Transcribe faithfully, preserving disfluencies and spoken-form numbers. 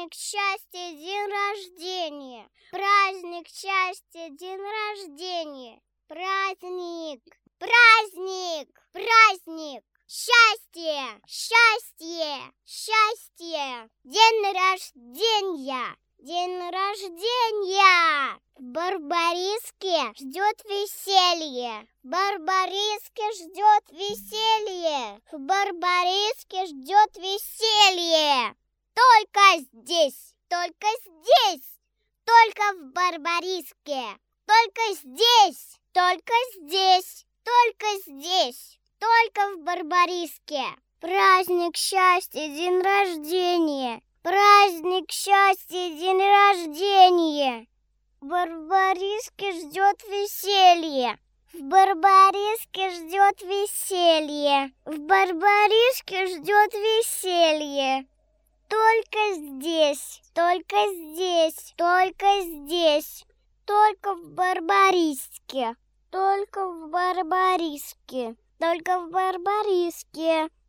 Праздник счастья, день рождения. Праздник счастья, день рождения. Праздник, праздник, праздник. Счастье, счастье, счастье. День рождения, день рождения. В Барбариске ждет веселье. В Барбариске ждет веселье. В Барбариске ждет веселье. Только здесь, только здесь, только в Барбариске. Только здесь, только здесь, только здесь, только в Барбариске. Праздник счастья, день рождения. Праздник счастья, день рождения. В Барбариске ждет веселье. В Барбариске ждет веселье. В Барбариске ждет веселье. Только здесь, только здесь, только здесь, только в Барбариске, только в Барбариске, только в Барбариске.